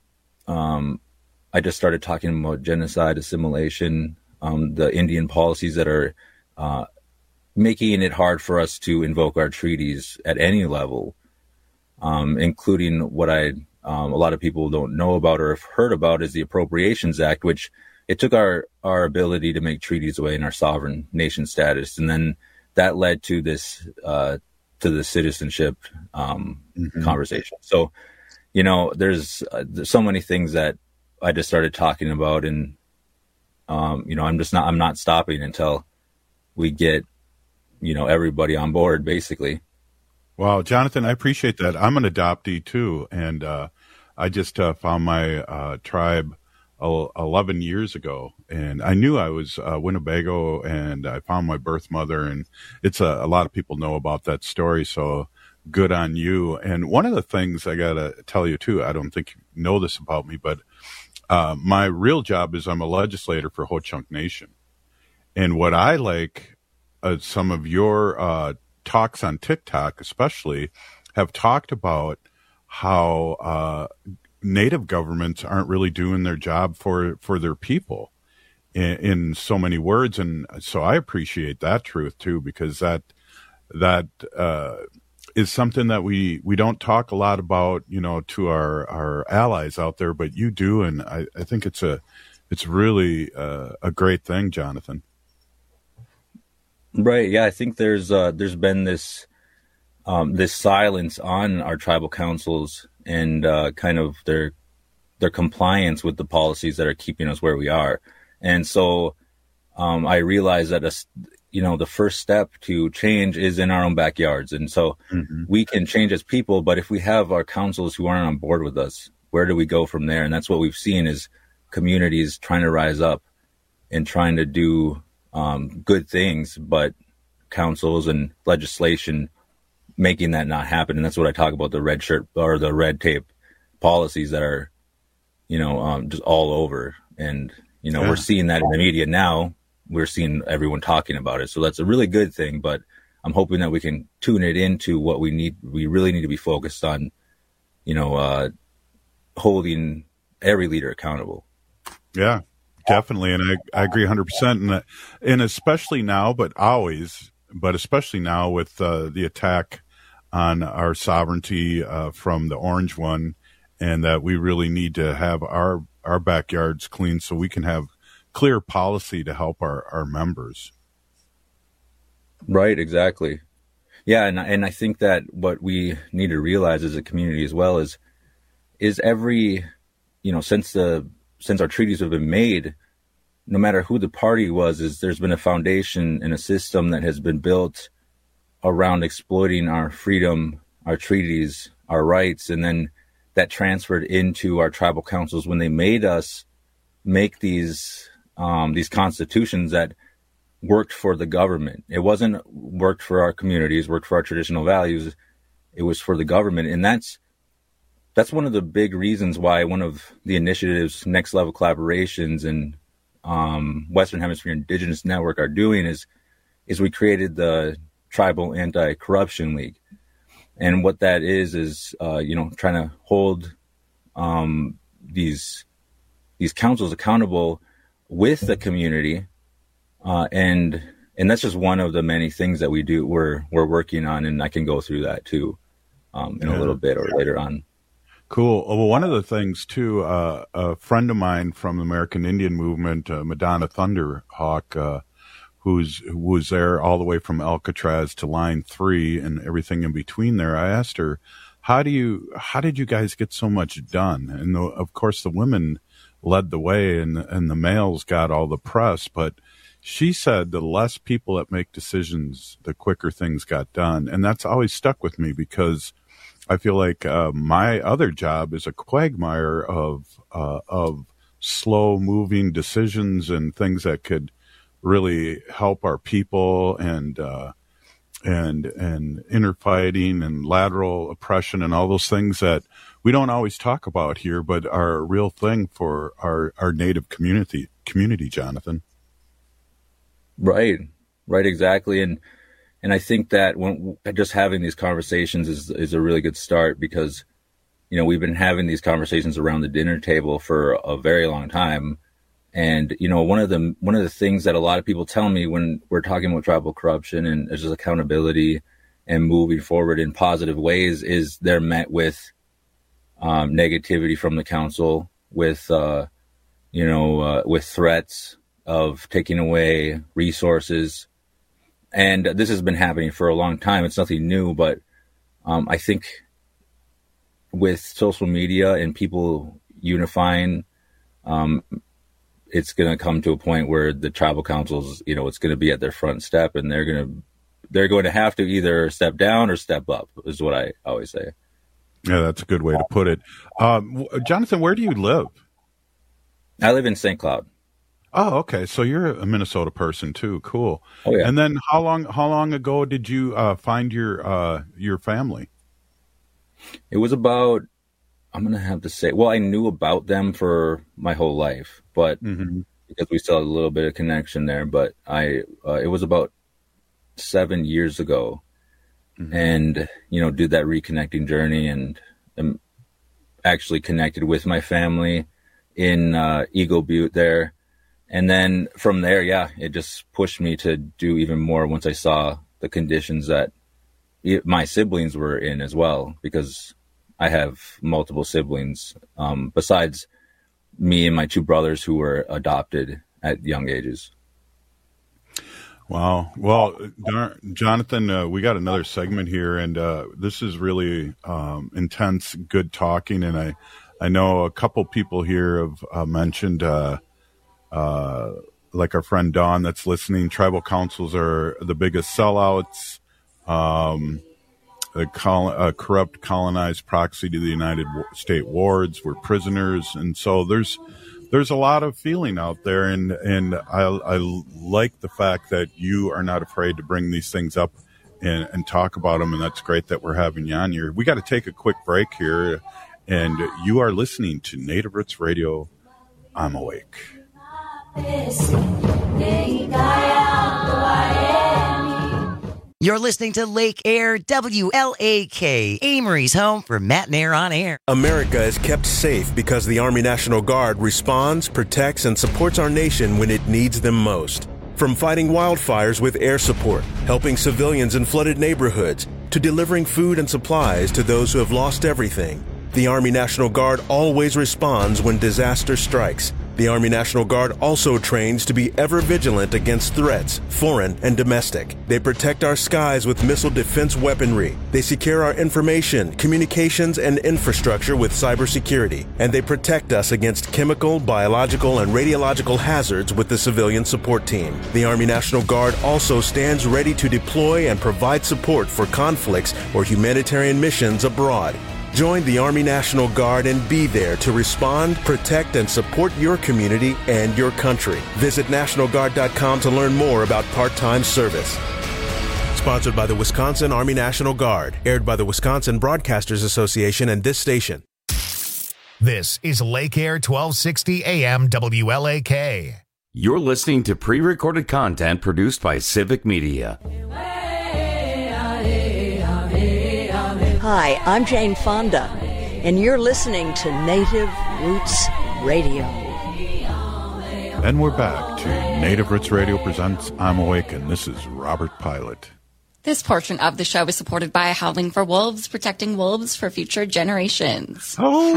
I just started talking about genocide, assimilation, the Indian policies that are making it hard for us to invoke our treaties at any level, including what a lot of people don't know about or have heard about is the Appropriations Act, which it took our ability to make treaties away in our sovereign nation status. And then that led to this, to the citizenship conversation. So, there's so many things that I just started talking about, and I'm not stopping until we get, everybody on board, basically. Wow, Jonathan, I appreciate that. I'm an adoptee too, and I just found my tribe 11 years ago, and I knew I was Winnebago, and I found my birth mother, and it's a lot of people know about that story, so good on you. And one of the things I gotta tell you too, I don't think you know this about me, but my real job is I'm a legislator for Ho-Chunk Nation. And what I like, some of your talks on TikTok especially have talked about how Native governments aren't really doing their job for their people in so many words. And so I appreciate that truth too, because that is something that we don't talk a lot about, to our allies out there, but you do. And I think it's really a great thing, Jonathan. Right. Yeah. I think there's been this silence on our tribal councils and kind of their compliance with the policies that are keeping us where we are. And so I realized that the first step to change is in our own backyards. And so we can change as people, but if we have our councils who aren't on board with us, where do we go from there? And that's what we've seen is communities trying to rise up and trying to do good things, but councils and legislation making that not happen. And that's what I talk about, the red shirt or the red tape policies that are, just all over. And, we're seeing that in the media now. We're seeing everyone talking about it. So that's a really good thing, but I'm hoping that we can tune it into what we need. We really need to be focused on, holding every leader accountable. Yeah, definitely. And I agree 100%. And especially now, but especially now with the attack on our sovereignty from the Orange One, and that we really need to have our backyards clean so we can have clear policy to help our members. Right, exactly. Yeah, and I think that what we need to realize as a community as well is every, since our treaties have been made, no matter who the party was, there's been a foundation and a system that has been built around exploiting our freedom, our treaties, our rights, and then that transferred into our tribal councils when they made us make these constitutions that worked for the government. It wasn't worked for our communities, worked for our traditional values. It was for the government. And that's one of the big reasons why one of the initiatives, Next Level Collaborations and Western Hemisphere Indigenous Network are doing is we created the Tribal Anti-Corruption League. And what that is trying to hold these councils accountable with the community, and that's just one of the many things that we're working on, and I can go through that too in a little bit or later on. Cool. Well, one of the things too, a friend of mine from the American Indian Movement, Madonna Thunderhawk, who was there all the way from Alcatraz to Line 3 and everything in between there. I asked her, how did you guys get so much done? And of course the women led the way and the males got all the press, but she said the less people that make decisions, the quicker things got done. And that's always stuck with me because I feel like my other job is a quagmire of slow moving decisions and things that could really help our people, and inner fighting and lateral oppression and all those things that we don't always talk about here, but are a real thing for our native community, Jonathan. Right, exactly. And I think that when just having these conversations is a really good start, because, you know, we've been having these conversations around the dinner table for a very long time. And, you know, one of the things that a lot of people tell me when we're talking about tribal corruption and just accountability and moving forward in positive ways is they're met with negativity from the council, with threats of taking away resources. And this has been happening for a long time. It's nothing new, but I think with social media and people unifying, it's going to come to a point where the tribal councils, you know, it's going to be at their front step, and they're going to have to either step down or step up, is what I always say. Yeah, that's a good way to put it. Jonathan, where do you live? I live in St. Cloud. Oh, okay. So you're a Minnesota person too. Cool. Oh, yeah. And then how long ago did you find your family? It was about, I'm going to have to say, well, I knew about them for my whole life, but because we still had a little bit of connection there, but it was about 7 years ago, and, you know, did that reconnecting journey, and actually connected with my family in Eagle Butte there. And then from there, yeah, it just pushed me to do even more once I saw the conditions that my siblings were in as well, because I have multiple siblings, besides me and my two brothers who were adopted at young ages. Wow. Well, Jonathan, we got another segment here, and this is really intense, good talking. And I know a couple people here have mentioned, like our friend Dawn that's listening, tribal councils are the biggest sellouts, the corrupt colonized proxy to the United States wards. We're prisoners. And so there's a lot of feeling out there, and I like the fact that you are not afraid to bring these things up and talk about them, and that's great that we're having you on here. We got to take a quick break here, and you are listening to Native Roots Radio. I'm Awake. You're listening to Lake Air WLAK, Amory's home for Matt and Air on Air. America is kept safe because the Army National Guard responds, protects, and supports our nation when it needs them most. From fighting wildfires with air support, helping civilians in flooded neighborhoods, to delivering food and supplies to those who have lost everything, the Army National Guard always responds when disaster strikes. The Army National Guard also trains to be ever vigilant against threats, foreign and domestic. They protect our skies with missile defense weaponry. They secure our information, communications, and infrastructure with cybersecurity. And they protect us against chemical, biological, and radiological hazards with the civilian support team. The Army National Guard also stands ready to deploy and provide support for conflicts or humanitarian missions abroad. Join the Army National Guard and be there to respond, protect, and support your community and your country. Visit NationalGuard.com to learn more about part-time service. Sponsored by the Wisconsin Army National Guard. Aired by the Wisconsin Broadcasters Association and this station. This is Lake Air 1260 AM WLAK. You're listening to pre-recorded content produced by Civic Media. Hi, I'm Jane Fonda, and you're listening to Native Roots Radio. And we're back to Native Roots Radio presents I'm Awake, and this is Robert Pilot. This portion of the show is supported by Howling for Wolves, protecting wolves for future generations.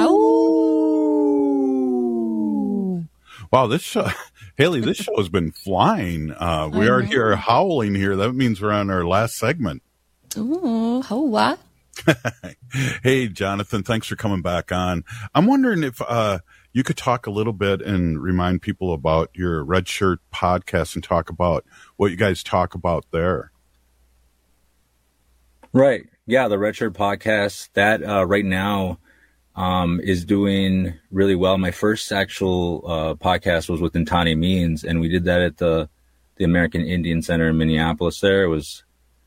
Oh! Wow, this show, Haley, this show has been flying. We are here howling here. That means we're on our last segment. Ooh, hoa. Hey, Jonathan, thanks for coming back on. I'm wondering if you could talk a little bit and remind people about your Red Shirt podcast and talk about what you guys talk about there. Right. Yeah. The Red Shirt podcast that right now is doing really well. My first actual podcast was with Ntani Means, and we did that at the American Indian Center in Minneapolis. There he was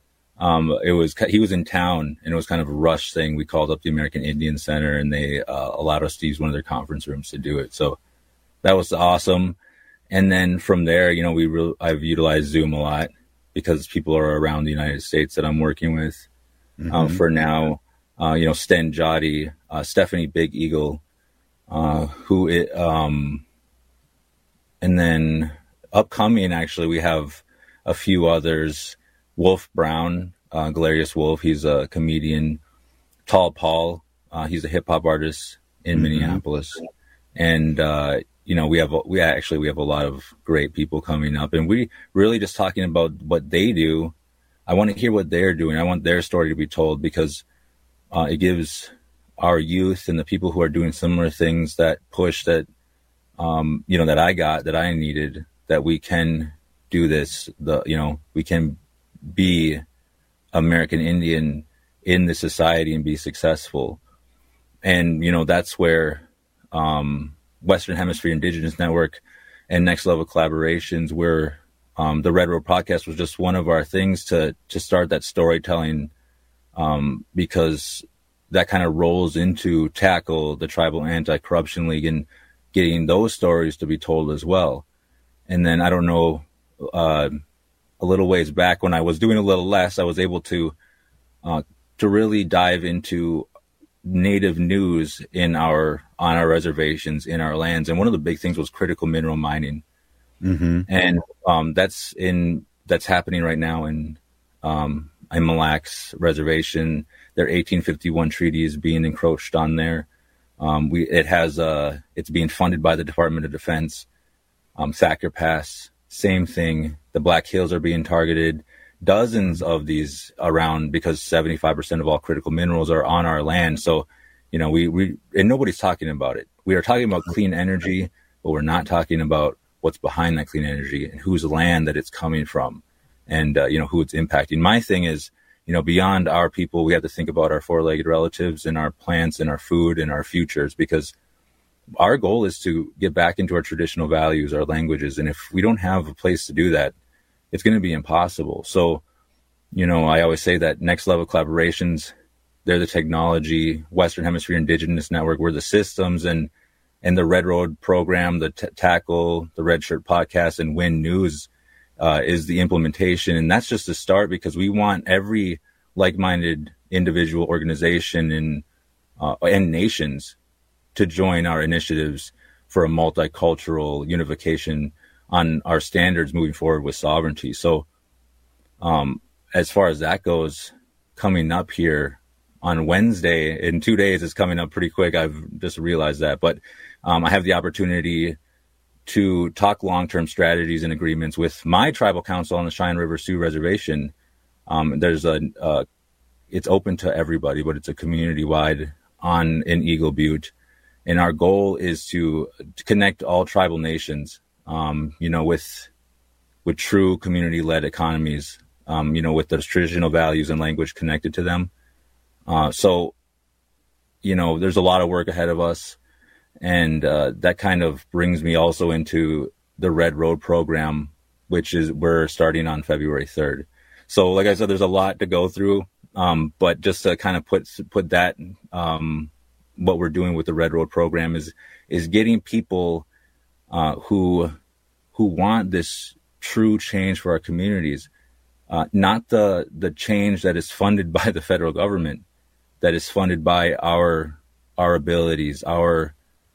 in town, and it was kind of a rush thing. We called up the American Indian Center, and they allowed us to use one of their conference rooms to do it. So that was awesome. And then from there, I've utilized Zoom a lot because people are around the United States that I'm working with. For now, Sten Jotty, Stephanie Big Eagle, and then upcoming, actually, we have a few others. Wolf Brown, Galerius Wolf, he's a comedian. Tall Paul, he's a hip hop artist in Minneapolis. And, we have a lot of great people coming up, and we really just talking about what they do. I want to hear what they're doing. I want their story to be told because it gives our youth and the people who are doing similar things that push that, that I needed, that we can do this. We can be American Indian in this society and be successful. And, that's where Western Hemisphere Indigenous Network and Next Level Collaborations, where the Red Road podcast was just one of our things to start that storytelling, because that kind of rolls into tackle the Tribal Anti-Corruption League and getting those stories to be told as well. And then I don't know, a little ways back when I was doing a little less, I was able to really dive into Native news on our reservations, in our lands. And one of the big things was critical mineral mining. And that's happening right now in Mille Lacs Reservation. Their 1851 treaty is being encroached on there. It's being funded by the Department of Defense. Thacker Pass, same thing. The Black Hills are being targeted. Dozens of these around, because 75% of all critical minerals are on our land. So, and nobody's talking about it. We are talking about clean energy, but we're not talking about what's behind that clean energy and whose land that it's coming from, and who it's impacting. My thing is, beyond our people, we have to think about our four-legged relatives and our plants and our food and our futures, because our goal is to get back into our traditional values, our languages. And if we don't have a place to do that, it's going to be impossible. So, I always say that Next Level Collaborations, they're the technology. Western Hemisphere Indigenous Network, we're the systems, and the Red Road program, the Tackle, the Red Shirt podcast, and Win News is the implementation. And that's just a start, because we want every like-minded individual, organization, and nations to join our initiatives for a multicultural unification on our standards moving forward with sovereignty. So as far as that goes, coming up here on Wednesday, in 2 days, it's coming up pretty quick. I've just realized that. But I have the opportunity to talk long-term strategies and agreements with my tribal council on the Cheyenne River Sioux Reservation. It's open to everybody, but it's a community-wide in Eagle Butte. And our goal is to connect all tribal nations, with true community-led economies, with those traditional values and language connected to them. So there's a lot of work ahead of us. And that kind of brings me also into the Red Road program, which we're starting on February 3rd. So like I said, there's a lot to go through. But just to kind of put that, what we're doing with the Red Road program is getting people who want this true change for our communities, not the change that is funded by the federal government, that is funded by our abilities, our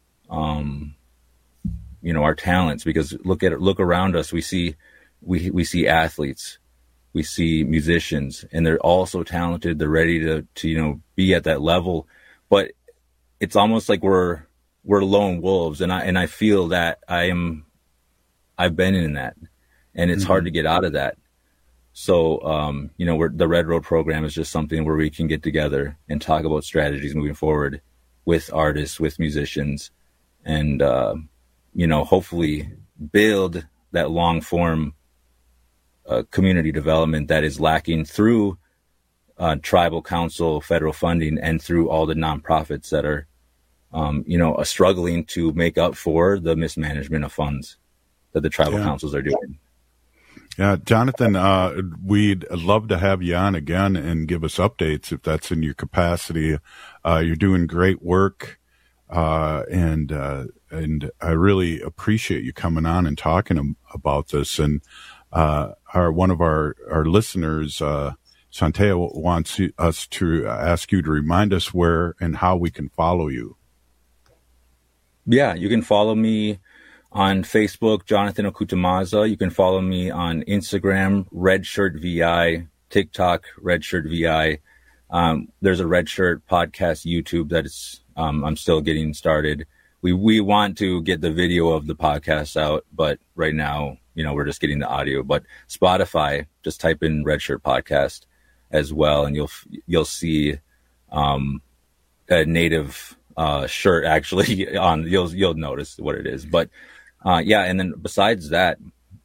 talents. Because look around us, we see athletes, we see musicians, and they're all so talented. They're ready to be at that level, but it's almost like we're lone wolves, and I feel that I've been in that, and it's hard to get out of that. So the Red Road program is just something where we can get together and talk about strategies moving forward with artists, with musicians, and hopefully build that long form community development that is lacking through tribal council federal funding and through all the nonprofits that are, struggling to make up for the mismanagement of funds that the tribal councils are doing. Yeah, Jonathan, we'd love to have you on again and give us updates if that's in your capacity. You're doing great work, and I really appreciate you coming on and talking about this. And one of our listeners, Shantea, wants us to ask you to remind us where and how we can follow you. Yeah, you can follow me on Facebook, Jonathan Okutamaza. You can follow me on Instagram, RedShirtVI, TikTok, RedShirtVI. There's a Red Shirt podcast YouTube that is, I'm still getting started. We want to get the video of the podcast out, but right now, we're just getting the audio. But Spotify, just type in Red Shirt Podcast as well, and you'll see a native shirt actually on. You'll notice what it is, but. And then besides that,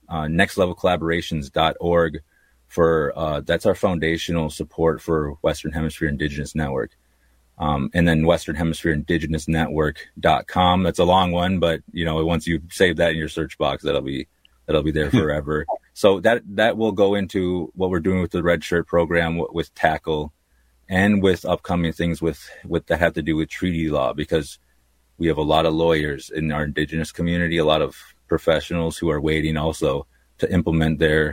nextlevelcollaborations.org that's our foundational support for Western Hemisphere Indigenous Network. And then Western Hemisphere Indigenous Network.com. That's a long one, but once you save that in your search box, that'll be there forever. So that will go into what we're doing with the Red Shirt program with Tackle and with upcoming things with that have to do with treaty law, because we have a lot of lawyers in our Indigenous community, a lot of professionals who are waiting also to implement their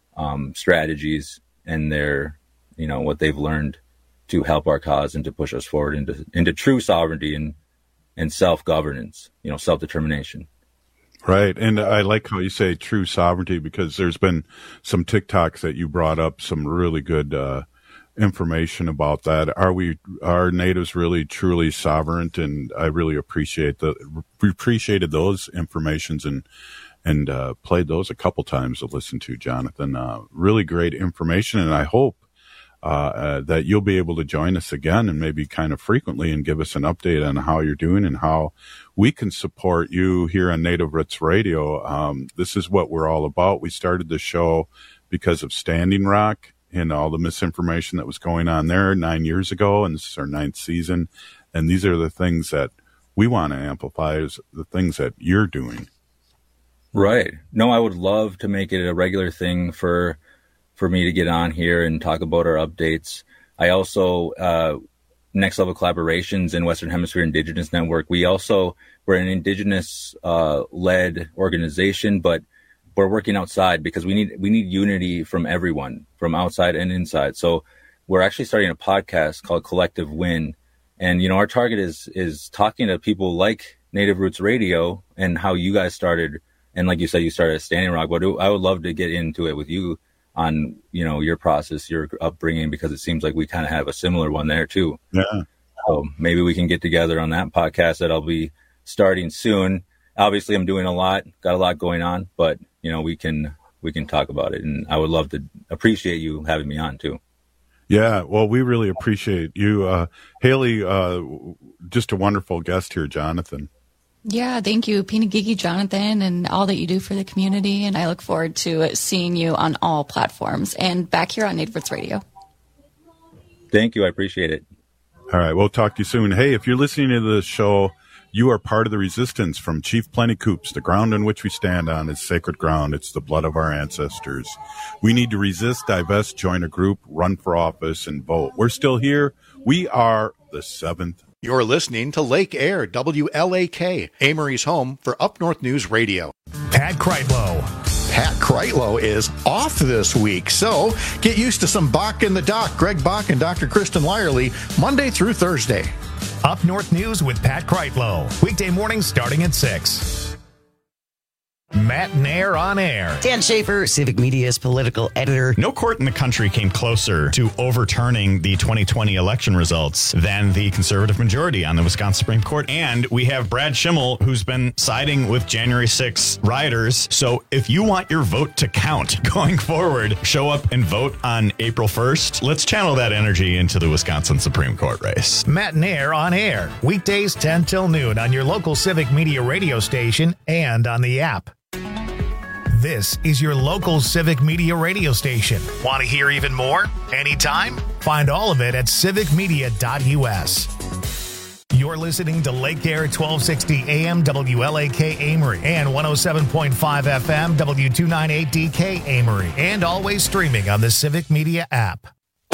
strategies and their, what they've learned to help our cause and to push us forward into true sovereignty and self-governance, self-determination. Right. And I like how you say true sovereignty, because there's been some TikToks that you brought up, some really good information about that. Are natives really truly sovereign? And I really appreciated those informations and played those a couple times to listen to, Jonathan. Really great information, and I hope that you'll be able to join us again and maybe kind of frequently and give us an update on how you're doing and how we can support you here on Native Roots Radio. This is what we're all about. We started the show because of Standing Rock and all the misinformation that was going on there 9 years ago, and this is our 9th season. And these are the things that we want to amplify, is the things that you're doing. Right. No, I would love to make it a regular thing for me to get on here and talk about our updates. I also, Next Level Collaborations in Western Hemisphere Indigenous Network, we're an Indigenous led organization, but we're working outside because we need unity from everyone, from outside and inside. So we're actually starting a podcast called Collective Win. And, our target is talking to people like Native Roots Radio and how you guys started. And like you said, you started at Standing Rock, but I would love to get into it with you on, your process, your upbringing, because it seems like we kind of have a similar one there too. Yeah. So maybe we can get together on that podcast that I'll be starting soon. Obviously I'm doing got a lot going on, but we can talk about it, and I would love to appreciate you having me on too. Yeah, well, we really appreciate you. Haley, just a wonderful guest here, Jonathan. Yeah, thank you, Pinagigi Jonathan, and all that you do for the community. And I look forward to seeing you on all platforms and back here on Native Roots Radio. Thank you. I appreciate it. All right, we'll talk to you soon. Hey, if you're listening to this show, you are part of the resistance from Chief Plenty Coups. The ground on which we stand on is sacred ground. It's the blood of our ancestors. We need to resist, divest, join a group, run for office, and vote. We're still here. We are the 7th. You're listening to Lake Air, WLAK, Amory's home for Up North News Radio. Pat Kreitlow. Pat Kreitlow is off this week, so get used to some Bach in the Dock. Greg Bach and Dr. Kristen Lyerly, Monday through Thursday. Up North News with Pat Kreitlow. Weekday mornings starting at 6. Matt Nair on air. Dan Schaefer, Civic Media's political editor. No court in the country came closer to overturning the 2020 election results than the conservative majority on the Wisconsin Supreme Court. And we have Brad Schimmel, who's been siding with January 6 rioters. So if you want your vote to count going forward, show up and vote on April 1st. Let's channel that energy into the Wisconsin Supreme Court race. Matt Nair on air. Weekdays 10 till noon on your local Civic Media radio station and on the app. This is your local Civic Media radio station. Want to hear even more? Anytime? Find all of it at civicmedia.us. You're listening to Lake Air 1260 AM WLAK Amory and 107.5 FM W298DK Amory, and always streaming on the Civic Media app.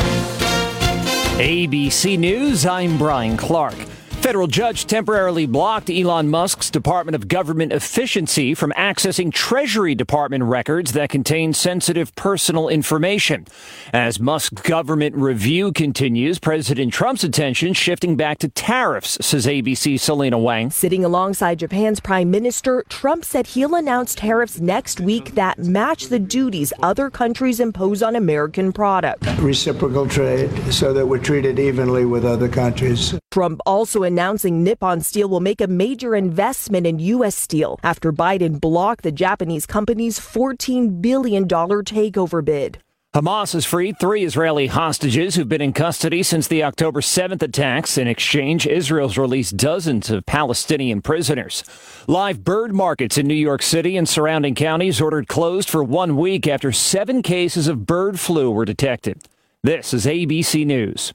ABC News, I'm Brian Clark. Federal judge temporarily blocked Elon Musk's Department of Government Efficiency from accessing Treasury Department records that contain sensitive personal information. As Musk's government review continues, President Trump's attention shifting back to tariffs, says ABC's Selena Wang. Sitting alongside Japan's Prime Minister, Trump said he'll announce tariffs next week that match the duties other countries impose on American products. Reciprocal trade so that we're treated evenly with other countries. Trump also announcing Nippon Steel will make a major investment in U.S. Steel after Biden blocked the Japanese company's $14 billion takeover bid. Hamas has freed 3 Israeli hostages who've been in custody since the October 7th attacks. In exchange, Israel's released dozens of Palestinian prisoners. Live bird markets in New York City and surrounding counties ordered closed for 1 week after 7 cases of bird flu were detected. This is ABC News.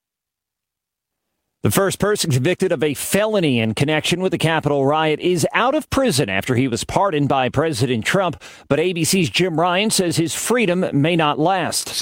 The first person convicted of a felony in connection with the Capitol riot is out of prison after he was pardoned by President Trump. But ABC's Jim Ryan says his freedom may not last.